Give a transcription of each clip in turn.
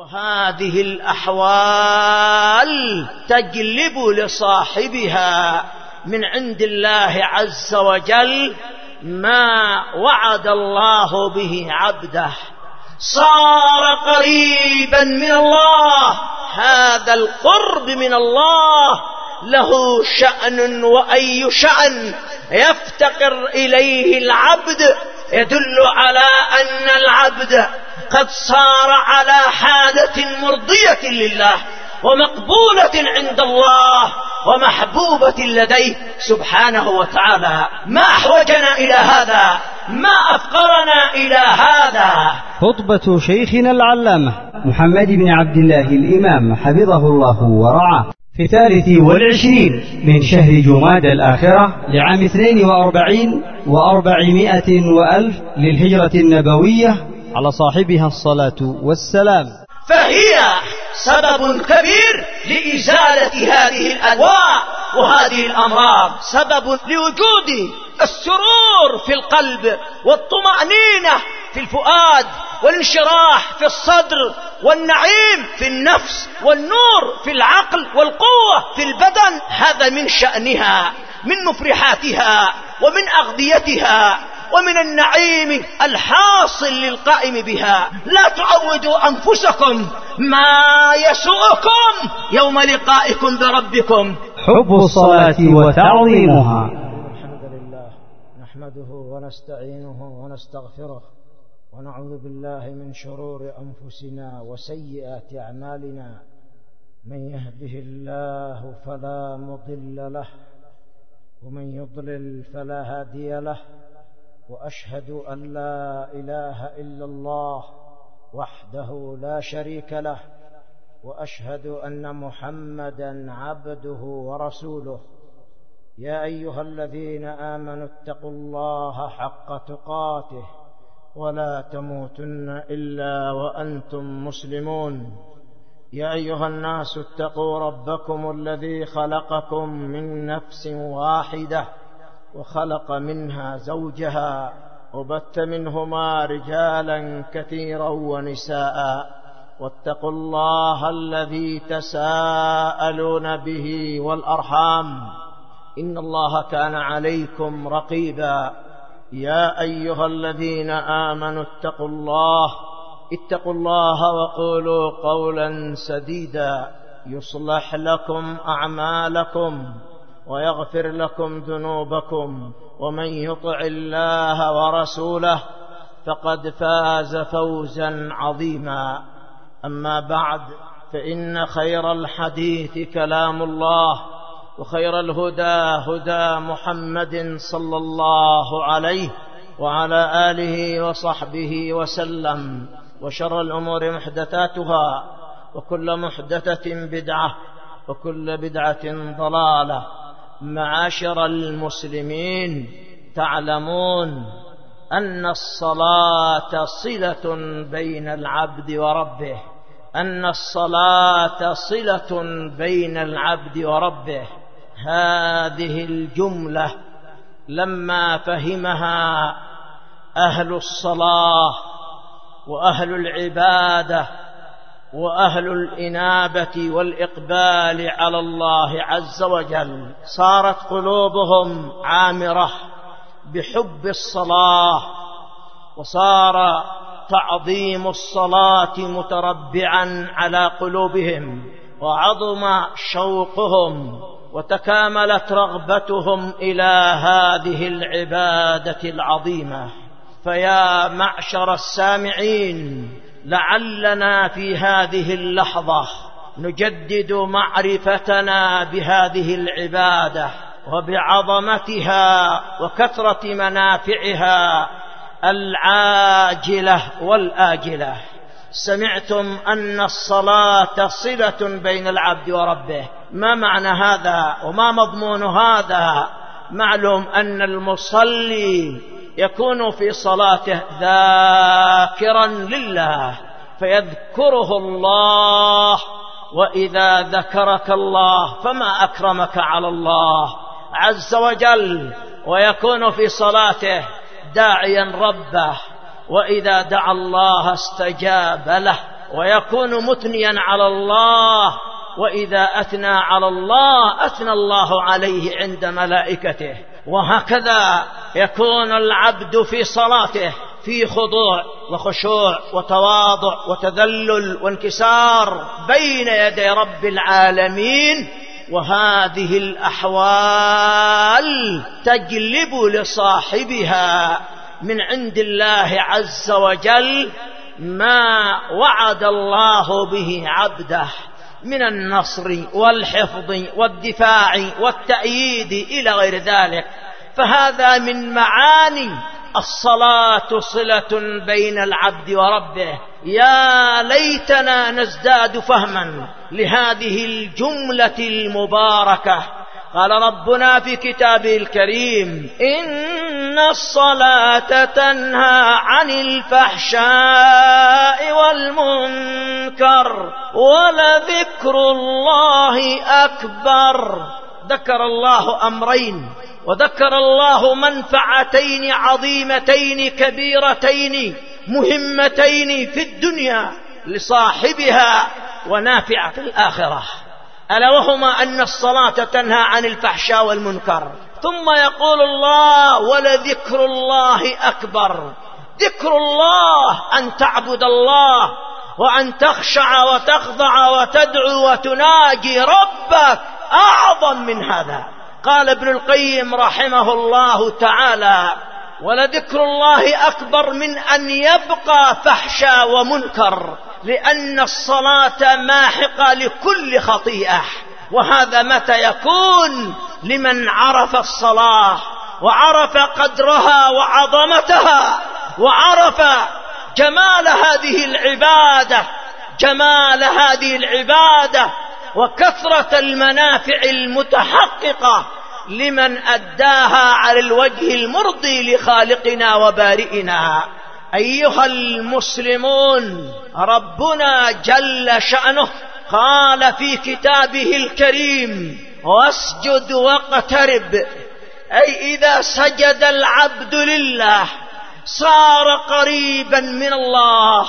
وهذه الأحوال تجلب لصاحبها من عند الله عز وجل ما وعد الله به عبده، صار قريبا من الله. هذا القرب من الله له شأن، وأي شأن يفتقر إليه العبد يدل على أن العبد قد صار على حالة مرضية لله ومقبولة عند الله ومحبوبة لديه سبحانه وتعالى. ما أحوجنا إلى هذا؟ ما أفقرنا إلى هذا؟ خطبة شيخنا العلامة محمد بن عبد الله الإمام حفظه الله ورعاه في 23 من شهر جمادى الآخرة لعام 42 و400 وألف للهجرة النبوية على صاحبها الصلاة والسلام. فهي سبب كبير لإزالة هذه الأدواء وهذه الأمراض، سبب لوجود السرور في القلب والطمأنينة في الفؤاد والانشراح في الصدر والنعيم في النفس والنور في العقل والقوة في البدن. هذا من شأنها، من مفرحاتها ومن أغذيتها ومن النعيم الحاصل للقائم بها. لا تعودوا أنفسكم ما يسوءكم يوم لقائكم بربكم. حب الصلاة وتعظيمها. الحمد لله نحمده ونستعينه ونستغفره ونعوذ بالله من شرور أنفسنا وسيئات أعمالنا. من يهده الله فلا مضل له ومن يضلل فلا هادي له، وأشهد أن لا إله إلا الله وحده لا شريك له، وأشهد أن محمدا عبده ورسوله. يا أيها الذين آمنوا اتقوا الله حق تقاته ولا تموتن إلا وأنتم مسلمون. يا أيها الناس اتقوا ربكم الذي خلقكم من نفس واحدة وخلق منها زوجها وبث منهما رجالا كثيرا ونساء، واتقوا الله الذي تساءلون به والأرحام إن الله كان عليكم رقيبا. يا أيها الذين آمنوا اتقوا الله وقولوا قولا سديدا يصلح لكم أعمالكم ويغفر لكم ذنوبكم، ومن يطع الله ورسوله فقد فاز فوزا عظيما. أما بعد، فإن خير الحديث كلام الله، وخير الهدى هدى محمد صلى الله عليه وعلى آله وصحبه وسلم، وشر الأمور محدثاتها، وكل محدثة بدعة، وكل بدعة ضلالة. معاشر المسلمين، تعلمون أن الصلاة صلة بين العبد وربه، أن الصلاة صلة بين العبد وربه. هذه الجملة لما فهمها أهل الصلاة وأهل العبادة وأهل الإنابة والإقبال على الله عز وجل، صارت قلوبهم عامرة بحب الصلاة، وصار تعظيم الصلاة متربعا على قلوبهم، وعظم شوقهم، وتكاملت رغبتهم إلى هذه العبادة العظيمة. فيا معشر السامعين، لعلنا في هذه اللحظة نجدد معرفتنا بهذه العبادة وبعظمتها وكثرة منافعها العاجلة والآجلة. سمعتم أن الصلاة صلة بين العبد وربه. ما معنى هذا وما مضمون هذا؟ معلوم أن المصلي يكون في صلاته ذاكرا لله فيذكره الله، وإذا ذكرك الله فما أكرمك على الله عز وجل، ويكون في صلاته داعيا ربه، وإذا دعا الله استجاب له ويكون مثنيا على الله، وإذا أثنى على الله أثنى الله عليه عند ملائكته. وهكذا يكون العبد في صلاته في خضوع وخشوع وتواضع وتذلل وانكسار بين يدي رب العالمين، وهذه الأحوال تجلب لصاحبها من عند الله عز وجل ما وعد الله به عبده من النصر والحفظ والدفاع والتأييد إلى غير ذلك. فهذا من معاني الصلاة صلة بين العبد وربه. يا ليتنا نزداد فهما لهذه الجملة المباركة. قال ربنا في كتابه الكريم: إن الصلاة تنهى عن الفحشاء والمنكر ولذكر الله أكبر. ذكر الله أمرين، وذكر الله منفعتين عظيمتين كبيرتين مهمتين في الدنيا لصاحبها ونافعة في الآخرة، ألا وهما أن الصلاة تنهى عن الفحشاء والمنكر. ثم يقول الله: ولذكر الله أكبر. ذكر الله أن تعبد الله وأن تخشع وتخضع وتدعو وتناجي ربك أعظم من هذا. قال ابن القيم رحمه الله تعالى: ولذكر الله أكبر من أن يبقى فحشا ومنكر، لأن الصلاة ماحقة لكل خطيئة. وهذا متى يكون؟ لمن عرف الصلاة وعرف قدرها وعظمتها وعرف جمال هذه العبادة، جمال هذه العبادة وكثرة المنافع المتحققة لمن أداها على الوجه المرضي لخالقنا وبارئنا. أيها المسلمون، ربنا جل شأنه قال في كتابه الكريم: واسجد واقترب. أي إذا سجد العبد لله صار قريبا من الله،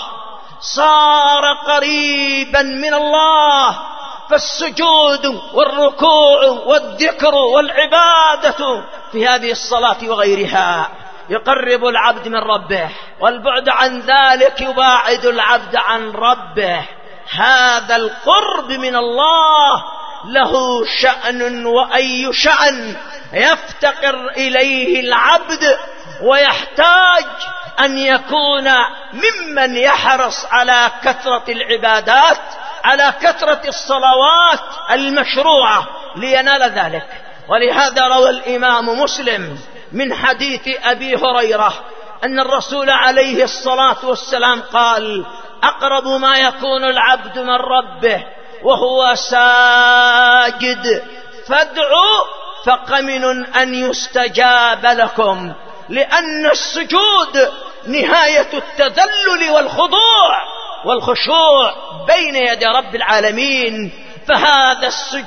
صار قريبا من الله. فالسجود والركوع والذكر والعبادة في هذه الصلاة وغيرها يقرب العبد من ربه، والبعد عن ذلك يباعد العبد عن ربه. هذا القرب من الله له شأن، وأي شأن يفتقر إليه العبد، ويحتاج أن يكون ممن يحرص على كثرة العبادات، على كثرة الصلوات المشروعة لينال ذلك. ولهذا روى الإمام مسلم من حديث أبي هريرة أن الرسول عليه الصلاة والسلام قال: أقرب ما يكون العبد من ربه وهو ساجد فادعوا فقمن أن يستجاب لكم. لأن السجود نهاية التذلل والخضوع والخشوع بين يدي رب العالمين. فهذا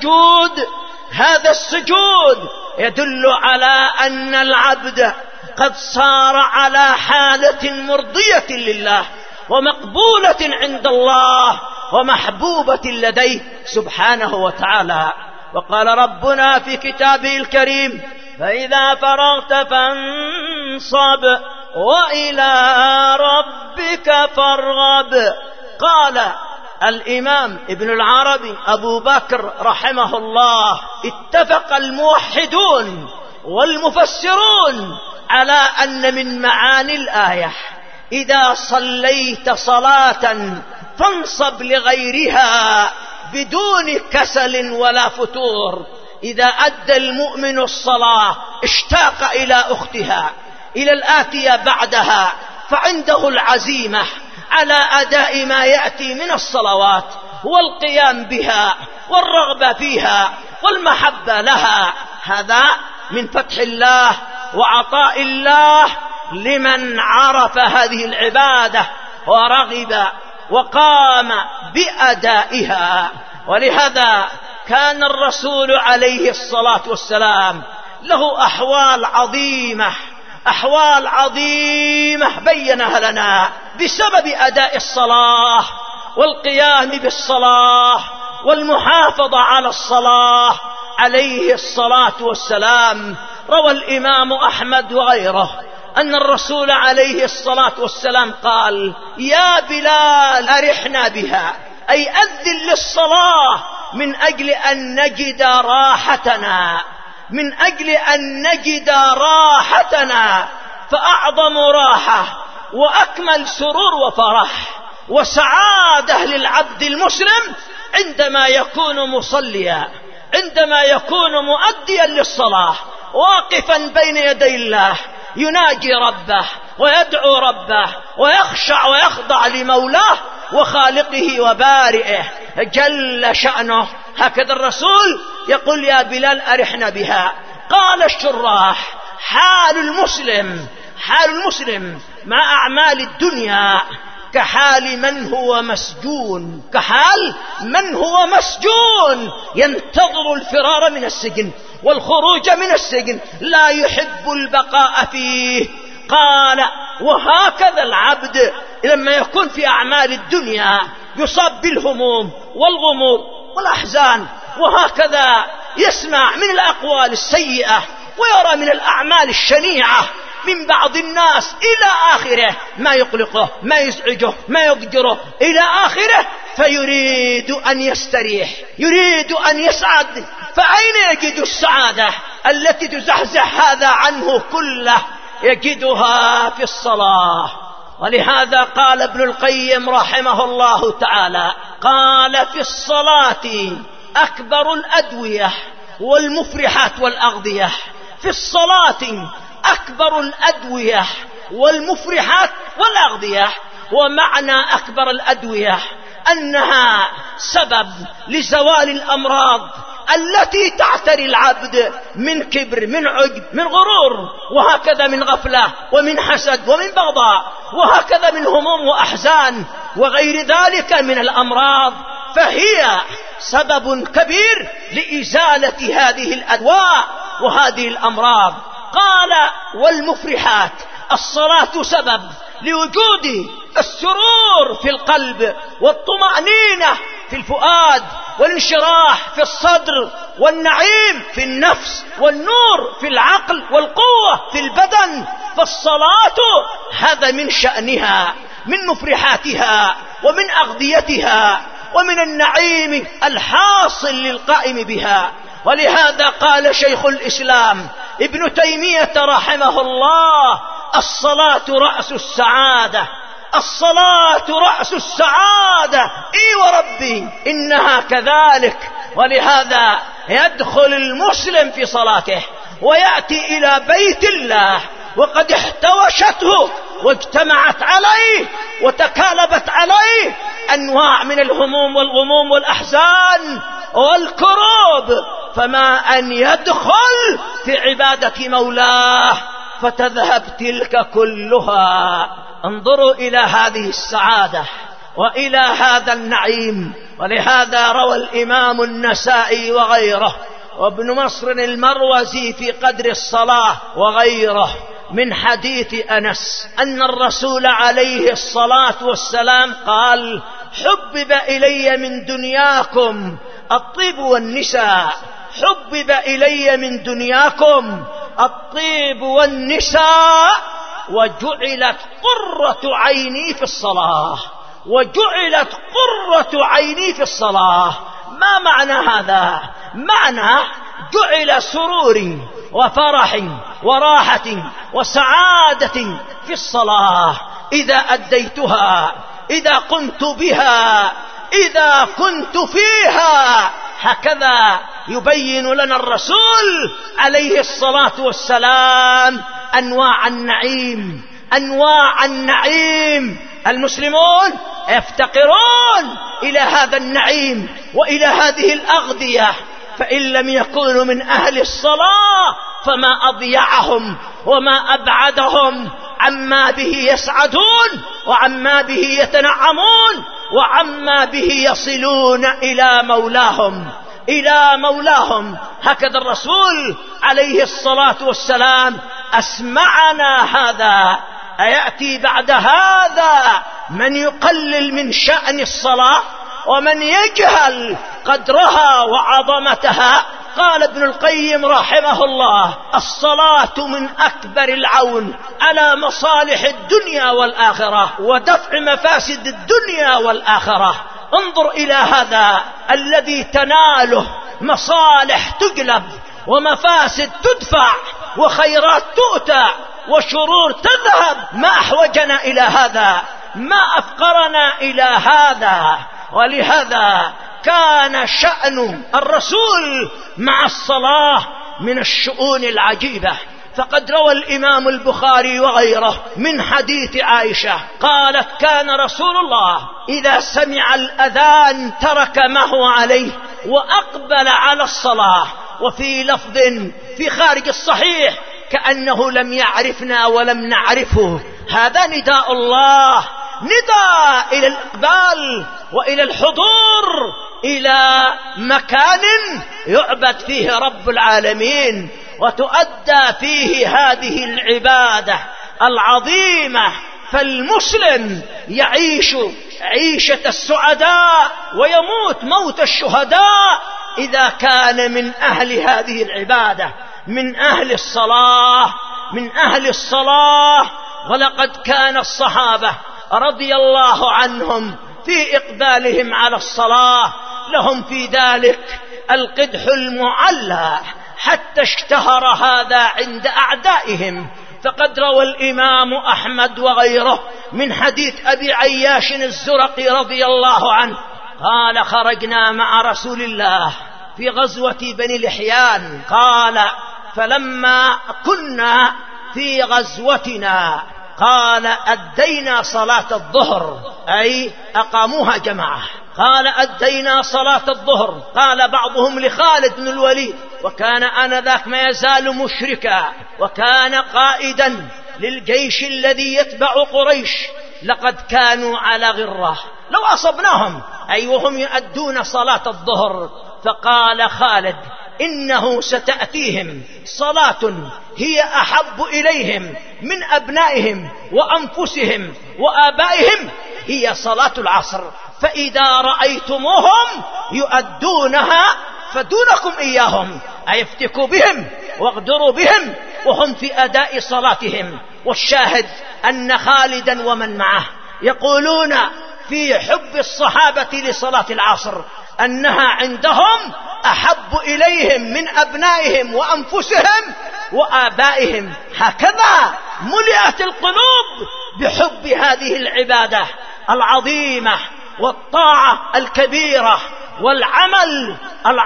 السجود يدل على أن العبد قد صار على حالة مرضية لله ومقبولة عند الله ومحبوبة لديه سبحانه وتعالى. وقال ربنا في كتابه الكريم: فإذا فرغت فانصب وإلى ربك فارغب. قال الإمام ابن العربي أبو بكر رحمه الله: اتفق الموحدون والمفسرون على أن من معاني الآية إذا صليت صلاة فانصب لغيرها بدون كسل ولا فتور. إذا أدى المؤمن الصلاة اشتاق إلى أختها، إلى الآتية بعدها، فعنده العزيمة على أداء ما يأتي من الصلوات والقيام بها والرغبة فيها والمحبة لها. هذا من فتح الله وعطاء الله لمن عرف هذه العبادة ورغب وقام بأدائها. ولهذا كان الرسول عليه الصلاة والسلام له أحوال عظيمة بينها لنا بسبب أداء الصلاة والقيام بالصلاة والمحافظة على الصلاة عليه الصلاة والسلام. روى الإمام أحمد وغيره أن الرسول عليه الصلاة والسلام قال: يا بلال أرحنا بها، أي أذن للصلاة من أجل أن نجد راحتنا، من أجل أن نجد راحتنا. فأعظم راحة وأكمل سرور وفرح وسعادة للعبد المسلم عندما يكون مصليا، عندما يكون مؤديا للصلاة، واقفا بين يدي الله يناجي ربه ويدعو ربه ويخشع ويخضع لمولاه وخالقه وبارئه جل شأنه. هكذا الرسول يقول: يا بلال أرحنا بها. قال الشراح: حال المسلم مع أعمال الدنيا كحال من هو مسجون، كحال من هو مسجون ينتظر الفرار من السجن والخروج من السجن، لا يحب البقاء فيه. قال: وهكذا العبد لما يكون في أعمال الدنيا يصاب بالهموم والغموم والأحزان، وهكذا يسمع من الأقوال السيئة ويرى من الأعمال الشنيعة من بعض الناس إلى آخره، ما يقلقه، ما يزعجه، ما يضجره إلى آخره، فيريد أن يستريح، يريد أن يسعد. فأين يجد السعادة التي تزحزح هذا عنه كله؟ يجدها في الصلاة. ولهذا قال ابن القيم رحمه الله تعالى: قال: في الصلاة أكبر الأدوية والمفرحات والأغذية. في الصلاة أكبر الأدوية والمفرحات والأغذية. ومعنى أكبر الأدوية أنها سبب لزوال الأمراض التي تعتري العبد من كبر، من عجب، من غرور، وهكذا من غفلة ومن حسد ومن بغضاء، وهكذا من هموم وأحزان وغير ذلك من الأمراض. فهي سبب كبير لإزالة هذه الأدواء وهذه الأمراض. قال: والمفرحات. الصلاة سبب لوجود السرور في القلب والطمأنينة في الفؤاد والانشراح في الصدر والنعيم في النفس والنور في العقل والقوة في البدن. فالصلاة هذا من شأنها، من مفرحاتها ومن أغذيتها ومن النعيم الحاصل للقائم بها. ولهذا قال شيخ الإسلام ابن تيمية رحمه الله: الصلاة رأس السعادة، الصلاة رأس السعادة. إي وربي إنها كذلك. ولهذا يدخل المسلم في صلاته ويأتي إلى بيت الله وقد احتوشته واجتمعت عليه وتكالبت عليه أنواع من الهموم والغموم والأحزان والكروب، فما أن يدخل في عبادة مولاه فتذهب تلك كلها. انظروا إلى هذه السعادة وإلى هذا النعيم. ولهذا روى الإمام النسائي وغيره وابن مصر المروزي في قدر الصلاة وغيره من حديث أنس أن الرسول عليه الصلاة والسلام قال: حبب إلي من دنياكم الطيب والنساء، حبب إلي من دنياكم الطيب والنساء، وجعلت قرة عيني في الصلاة، وجعلت قرة عيني في الصلاة. ما معنى هذا؟ معنى جعل سروري وفرحي وراحة وسعادة في الصلاة إذا أديتها، إذا قمت بها، إذا كنت فيها. هكذا يبين لنا الرسول عليه الصلاة والسلام أنواع النعيم، أنواع النعيم. المسلمون يفتقرون إلى هذا النعيم وإلى هذه الأغذية، فإن لم يكونوا من أهل الصلاة فما أضيعهم وما أبعدهم عما به يسعدون وعما به يتنعمون وعما به يصلون إلى مولاهم، إلى مولاهم. هكذا الرسول عليه الصلاة والسلام أسمعنا هذا. أيأتي بعد هذا من يقلل من شأن الصلاة ومن يجهل قدرها وعظمتها. قال ابن القيم رحمه الله: الصلاة من أكبر العون على مصالح الدنيا والآخرة ودفع مفاسد الدنيا والآخرة. انظر إلى هذا الذي تناله مصالح تجلب ومفاسد تدفع وخيرات تؤتى وشرور تذهب. ما أحوجنا إلى هذا، ما أفقرنا إلى هذا. ولهذا كان شأن الرسول مع الصلاة من الشؤون العجيبة. فقد روى الإمام البخاري وغيره من حديث عائشة قالت: كان رسول الله إذا سمع الأذان ترك ما هو عليه وأقبل على الصلاة. وفي لفظ في خارج الصحيح: كأنه لم يعرفنا ولم نعرفه. هذا نداء الله، نداء إلى الإقبال وإلى الحضور إلى مكان يعبد فيه رب العالمين وتؤدى فيه هذه العبادة العظيمة. فالمسلم يعيش عيشة السعداء ويموت موت الشهداء إذا كان من أهل هذه العبادة، من أهل الصلاة، من أهل الصلاة. ولقد كان الصحابة رضي الله عنهم في إقبالهم على الصلاة لهم في ذلك القدح المعلى، حتى اشتهر هذا عند أعدائهم. فقد روى الإمام أحمد وغيره من حديث أبي عياش الزرقي رضي الله عنه قال: خرجنا مع رسول الله في غزوة بني لحيان. قال: فلما كنا في غزوتنا قال: أدينا صلاة الظهر، أي أقاموها جماعة. قال: أدينا صلاة الظهر. قال بعضهم لخالد بن الوليد، وكان آنذاك ما يزال مشركا وكان قائدا للجيش الذي يتبع قريش: لقد كانوا على غرة لو أصبناهم، أي وهم يؤدون صلاة الظهر. فقال خالد: إنه ستأتيهم صلاة هي أحب إليهم من أبنائهم وأنفسهم وآبائهم، هي صلاة العصر. فإذا رأيتموهم يؤدونها فدونكم إياهم، أي افتكوا بهم واغدروا بهم وهم في أداء صلاتهم. والشاهد أن خالدا ومن معه يقولون في حب الصحابة لصلاة العصر أنها عندهم أحب إليهم من أبنائهم وأنفسهم وآبائهم. هكذا ملئت القلوب بحب هذه العبادة العظيمة والطاعة الكبيرة والعمل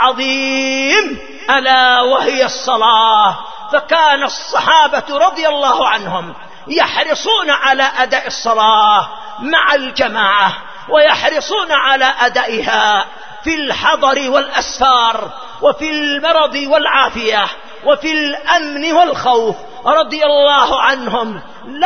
العظيم، ألا وهي الصلاة. فكان الصحابة رضي الله عنهم يحرصون على أداء الصلاة مع الجماعة، ويحرصون على أدائها في الحضر والأسفار، وفي المرض والعافية، وفي الأمن والخوف. رضي الله عنهم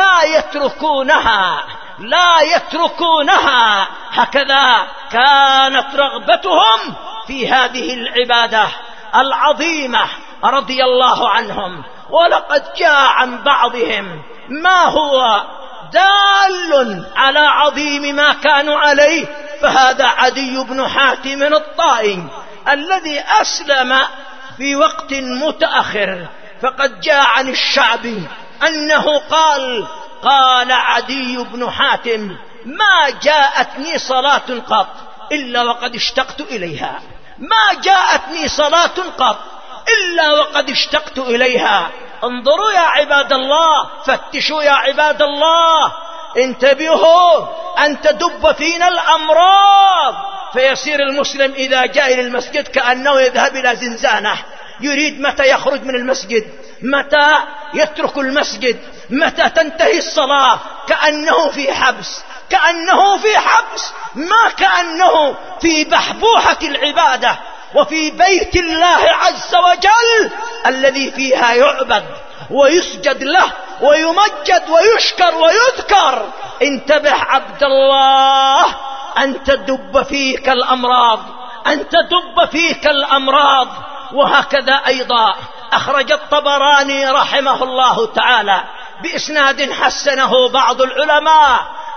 لا يتركونها. هكذا كانت رغبتهم في هذه العبادة العظيمة رضي الله عنهم. ولقد جاء عن بعضهم ما هو دال على عظيم ما كانوا عليه. فهذا عدي بن حاتم الطائي الذي أسلم في وقت متأخر. فقد جاء عن الشعبي أنه قال عدي بن حاتم: ما جاءتني صلاة قط إلا وقد اشتقت إليها، ما جاءتني صلاة قط إلا وقد اشتقت إليها. انظروا يا عباد الله، فتشوا يا عباد الله، انتبهوا أن تدب فينا الأمراض. فيصير المسلم إذا جاء إلى المسجد كأنه يذهب إلى زنزانة، يريد متى يخرج من المسجد، متى يترك المسجد، متى تنتهي الصلاة. كأنه في حبس، كأنه في حبس، ما كأنه في بحبوحة العبادة وفي بيت الله عز وجل الذي فيها يعبد ويسجد له ويمجد ويشكر ويذكر. انتبه عبد الله أن تدب فيك الأمراض، أن تدب فيك الأمراض. وهكذا أيضا أخرج الطبراني رحمه الله تعالى بإسناد حسنه بعض العلماء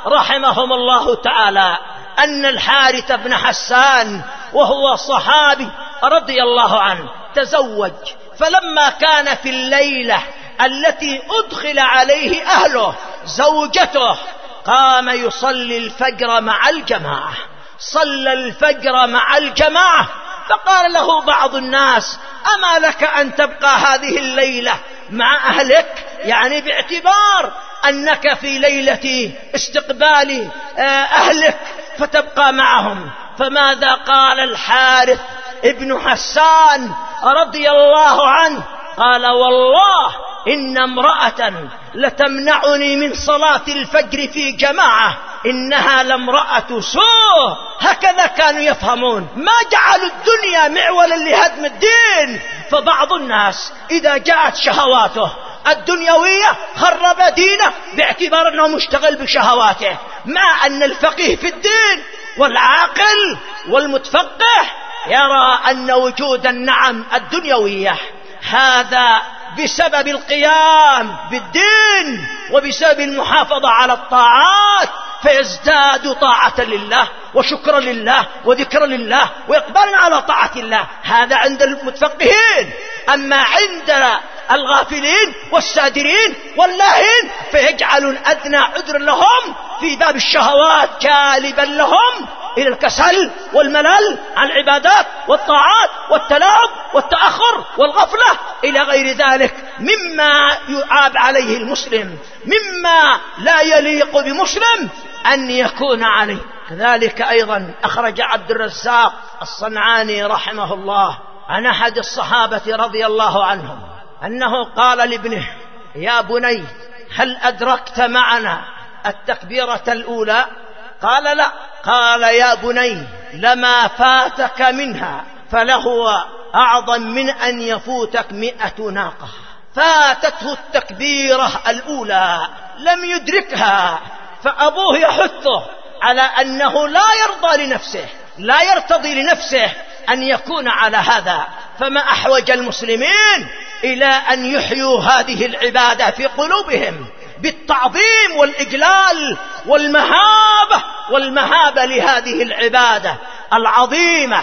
رحمهم الله تعالى أن الحارث بن حسان وهو صحابي رضي الله عنه تزوج، فلما كان في الليلة التي أدخل عليه أهله زوجته قام يصلي الفجر مع الجماعة، صلى الفجر مع الجماعة، فقال له بعض الناس: أما لك أن تبقى هذه الليلة مع أهلك؟ يعني باعتبار أنك في ليلة استقبال أهلك فتبقى معهم. فماذا قال الحارث ابن حسان رضي الله عنه؟ قال: والله إن امرأة لتمنعني من صلاة الفجر في جماعة إنها لامرأة سوء. هكذا كانوا يفهمون، ما جعلوا الدنيا معولا لهدم الدين. فبعض الناس إذا جاءت شهواته الدنيوية خرب دينه باعتبار أنه مشتغل بشهواته، مع أن الفقيه في الدين والعاقل والمتفقه يرى أن وجود النعم الدنيوية هذا بسبب القيام بالدين وبسبب المحافظة على الطاعات، فيزداد طاعة لله وشكرا لله وذكرا لله وإقبالا على طاعة الله. هذا عند المتفقهين. أما عند الغافلين والسادرين واللاهين فيجعل أدنى عذر لهم في باب الشهوات جالبا لهم إلى الكسل والملل عن العبادات والطاعات والتلاعب والتأخر والغفلة إلى غير ذلك مما يعاب عليه المسلم، مما لا يليق بمسلم أن يكون عليه. كذلك أيضا أخرج عبد الرزاق الصنعاني رحمه الله عن أحد الصحابة رضي الله عنهم أنه قال لابنه: يا بني هل أدركت معنا التكبيرة الأولى؟ قال: لا. قال: يا بني لما فاتك منها فلهو أعظم من أن يفوتك 100 ناقة. فاتته التكبيرة الأولى لم يدركها، فأبوه يحثه على أنه لا يرضى لنفسه، لا يرتضي لنفسه أن يكون على هذا. فما أحوج المسلمين إلى أن يحيوا هذه العبادة في قلوبهم بالتعظيم والإجلال والمهابة لهذه العبادة العظيمة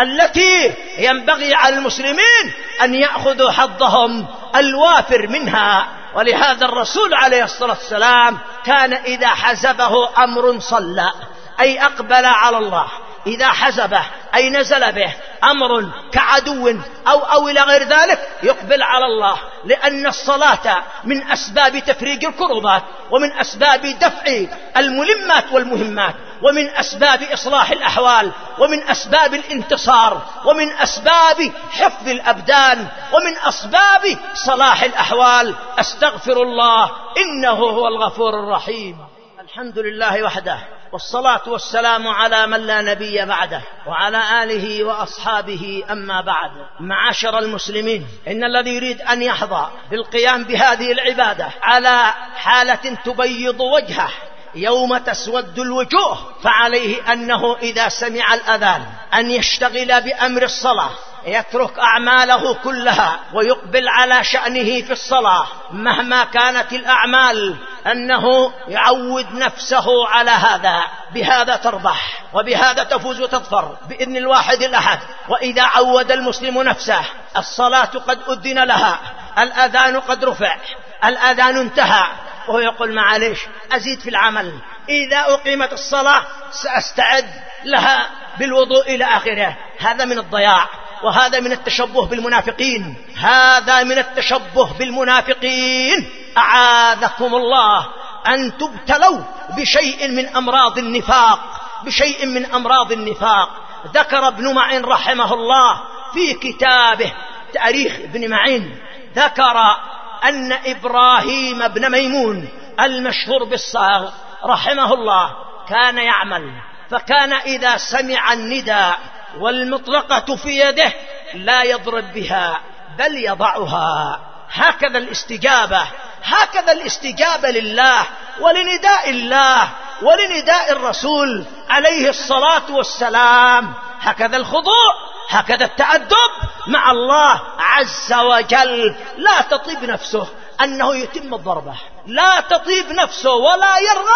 التي ينبغي على المسلمين أن يأخذوا حظهم الوافر منها. ولهذا الرسول عليه الصلاة والسلام كان إذا حزبه أمر صلى، أي أقبل على الله. إذا حزبه أي نزل به أمر كعدو أو إلى غير ذلك يقبل على الله، لأن الصلاة من أسباب تفريج الكربات، ومن أسباب دفع الملمات والمهمات، ومن أسباب إصلاح الأحوال، ومن أسباب الانتصار، ومن أسباب حفظ الأبدان، ومن أسباب صلاح الأحوال. أستغفر الله إنه هو الغفور الرحيم. الحمد لله وحده، والصلاة والسلام على من لا نبي بعده، وعلى آله وأصحابه. أما بعد، معاشر المسلمين، إن الذي يريد أن يحظى بالقيام بهذه العبادة على حالة تبيض وجهه يوم تسود الوجوه، فعليه أنه إذا سمع الأذان أن يشتغل بأمر الصلاة، يترك أعماله كلها ويقبل على شأنه في الصلاة مهما كانت الأعمال، أنه يعود نفسه على هذا. بهذا تربح، وبهذا تفوز وتظفر بإذن الواحد الأحد. وإذا عود المسلم نفسه الصلاة قد أذن لها، الأذان قد رفع، الأذان انتهى، وهو يقول: معليش أزيد في العمل، إذا أقيمت الصلاة سأستعد لها بالوضوء إلى آخره. هذا من الضياع، وهذا من التشبه بالمنافقين، هذا من التشبه بالمنافقين. أعاذكم الله أن تبتلوا بشيء من أمراض النفاق، بشيء من أمراض النفاق. ذكر ابن معين رحمه الله في كتابه تاريخ ابن معين، ذكر أن إبراهيم بن ميمون المشهور بالصاغ رحمه الله كان يعمل، فكان إذا سمع النداء والمطلقة في يده لا يضرب بها بل يضعها. هكذا الاستجابة، هكذا الاستجابة لله ولنداء الله ولنداء الرسول عليه الصلاة والسلام. هكذا الخضوع، هكذا التأدب مع الله عز وجل. لا تطيب نفسه أنه يتم الضربة، لا تطيب نفسه ولا يرغب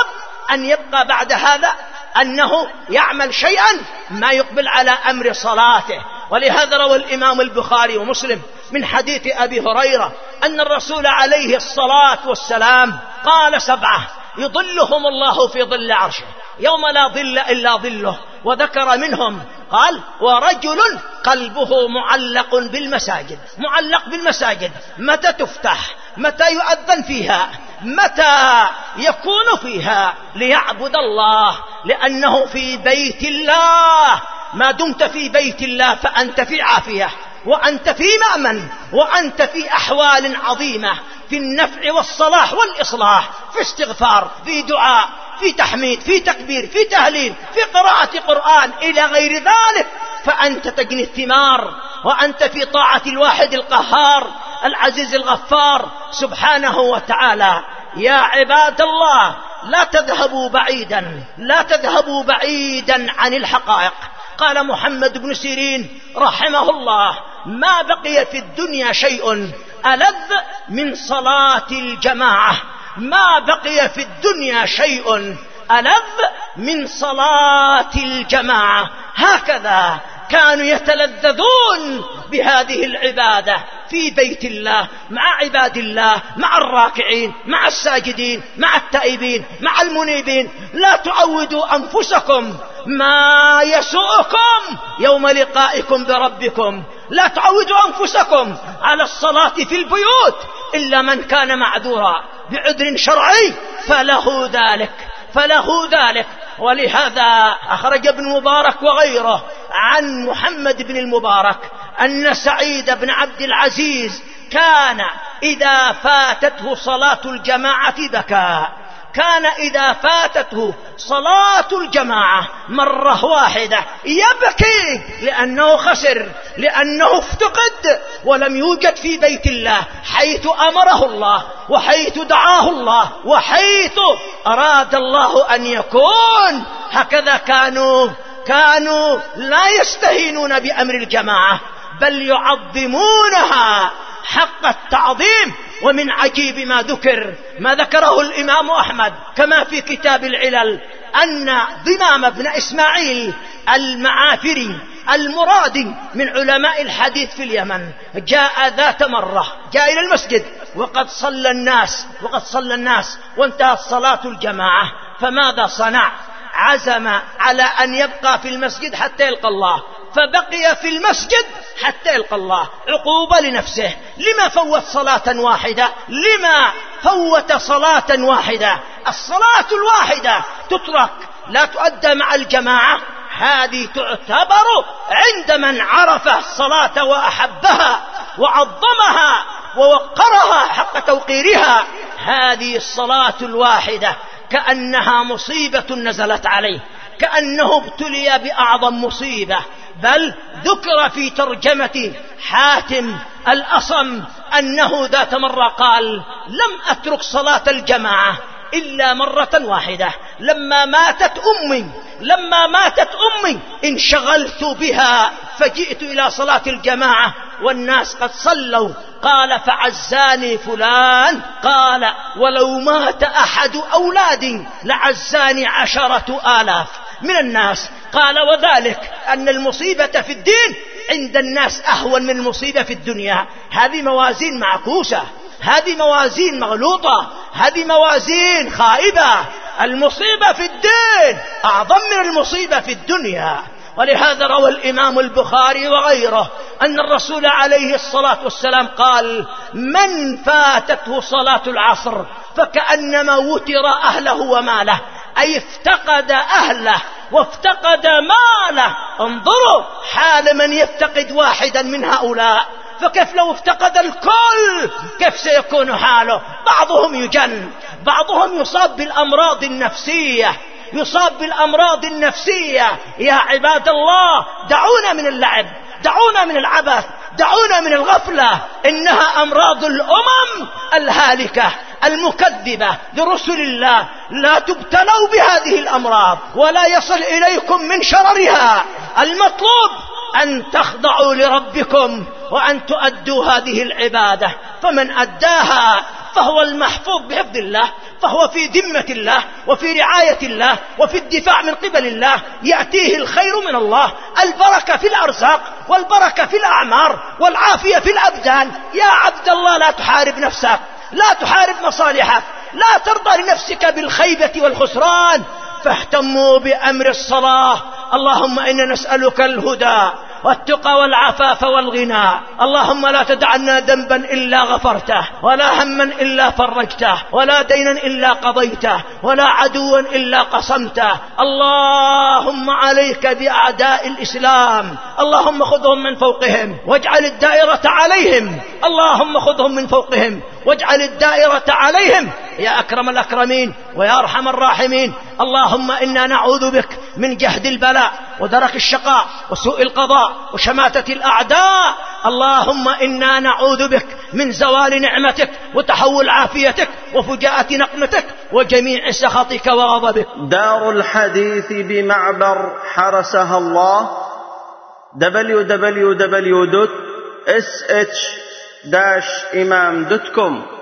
أن يبقى بعد هذا أنه يعمل شيئا ما يقبل على أمر صلاته. ولهذا روى الإمام البخاري ومسلم من حديث أبي هريرة أن الرسول عليه الصلاة والسلام قال 7 يظلهم الله في ظل عرشه يوم لا ظل إلا ظله، وذكر منهم قال ورجل قلبه معلق بالمساجد. معلق بالمساجد، متى تفتح؟ متى يؤذن فيها؟ متى يكون فيها؟ ليعبد الله، لأنه في بيت الله. ما دمت في بيت الله فأنت في عافية، وأنت في مأمن، وأنت في أحوال عظيمة، في النفع والصلاح والإصلاح، في استغفار، في دعاء، في تحميد، في تكبير، في تهليل، في قراءة قرآن إلى غير ذلك. فأنت تجني الثمار، وأنت في طاعة الواحد القهار العزيز الغفار سبحانه وتعالى. يا عباد الله، لا تذهبوا بعيدا، لا تذهبوا بعيدا عن الحقائق. قال محمد بن سيرين رحمه الله: ما بقي في الدنيا شيء ألذ من صلاة الجماعة. ما بقي في الدنيا شيء ألذ من صلاة الجماعة. هكذا كانوا يتلذذون بهذه العبادة في بيت الله، مع عباد الله، مع الراكعين، مع الساجدين، مع التائبين، مع المنيبين. لا تعودوا أنفسكم ما يسوءكم يوم لقائكم بربكم. لا تعودوا أنفسكم على الصلاة في البيوت إلا من كان معذورا بعذر شرعي فله ذلك. ولهذا أخرج ابن مبارك وغيره عن محمد بن المبارك أن سعيد بن عبد العزيز كان إذا فاتته صلاة الجماعة بكى. كان إذا فاتته صلاة الجماعة مرة واحدة يبكي، لأنه خسر، لأنه افتقد ولم يوجد في بيت الله حيث أمره الله، وحيث دعاه الله، وحيث أراد الله أن يكون. هكذا كانوا لا يستهينون بأمر الجماعة، بل يعظمونها حق التعظيم. ومن عجيب ما ذكره الإمام أحمد كما في كتاب العلل أن ضمام بن إسماعيل المعافري المرادي من علماء الحديث في اليمن جاء ذات مرة، جاء إلى المسجد وقد صلى الناس وانتهت صلاة الجماعة. فماذا صنع؟ عزم على أن يبقى في المسجد حتى يلقى الله، فبقي في المسجد حتى يلقى الله عقوبة لنفسه. لما فوت صلاة واحدة؟ الصلاة الواحدة تترك، لا تؤدى مع الجماعة. هذه تعتبر عند من عرف الصلاة وأحبها وعظمها ووقرها حق توقيرها. هذه الصلاة الواحدة كأنها مصيبة نزلت عليه، كأنه ابتلي بأعظم مصيبة. بل ذكر في ترجمة حاتم الأصم أنه ذات مرة قال: لم أترك صلاة الجماعة إلا مرة واحدة، لما ماتت أمي انشغلت بها فجئت إلى صلاة الجماعة والناس قد صلوا. قال: فعزاني فلان، قال: ولو مات أحد أولادي لعزاني 10,000 من الناس. قال: وذلك أن المصيبة في الدين عند الناس أهون من المصيبة في الدنيا. هذه موازين معكوسة، هذه موازين مغلوطة، هذه موازين خائبة. المصيبة في الدين أعظم من المصيبة في الدنيا. ولهذا روى الإمام البخاري وغيره أن الرسول عليه الصلاة والسلام قال: من فاتته صلاة العصر فكأنما وتر أهله وماله، أي افتقد أهله وافتقد ماله. انظروا حال من يفتقد واحدا من هؤلاء، فكيف لو افتقد الكل؟ كيف سيكون حاله؟ بعضهم يجن، بعضهم يصاب بالأمراض النفسية. يا عباد الله، دعونا من اللعب، دعونا من العبث، دعونا من الغفلة. إنها أمراض الأمم الهالكة المكذبة لرسل الله. لا تبتلوا بهذه الأمراض ولا يصل إليكم من شررها. المطلوب أن تخضعوا لربكم وأن تؤدوا هذه العبادة، فمن أداها فهو المحفوظ بحفظ الله، فهو في ذمة الله وفي رعاية الله وفي الدفاع من قبل الله، يأتيه الخير من الله، البركة في الأرزاق والبركة في الأعمار والعافية في الأبدان. يا عبد الله لا تحارب نفسك، لا تحارب مصالحك، لا ترضى لنفسك بالخيبة والخسران، فاهتموا بأمر الصلاة. اللهم إنا نسألك الهدى والتقى والعفاف والغنى. اللهم لا تدع لنا ذنبا إلا غفرته، ولا هما إلا فرجته، ولا دينا إلا قضيته، ولا عدوا إلا قصمته. اللهم عليك بأعداء الإسلام، اللهم خذهم من فوقهم واجعل الدائرة عليهم، اللهم خذهم من فوقهم واجعل الدائرة عليهم يا أكرم الأكرمين ويا أرحم الراحمين. اللهم إنا نعوذ بك من جهد البلاء ودرك الشقاء وسوء القضاء وشماتة الأعداء. اللهم إنا نعوذ بك من زوال نعمتك وتحول عافيتك وفجاءة نقمتك وجميع سخطك وغضبك. دار الحديث بمعبر حرسها الله، www.sh-imam.com.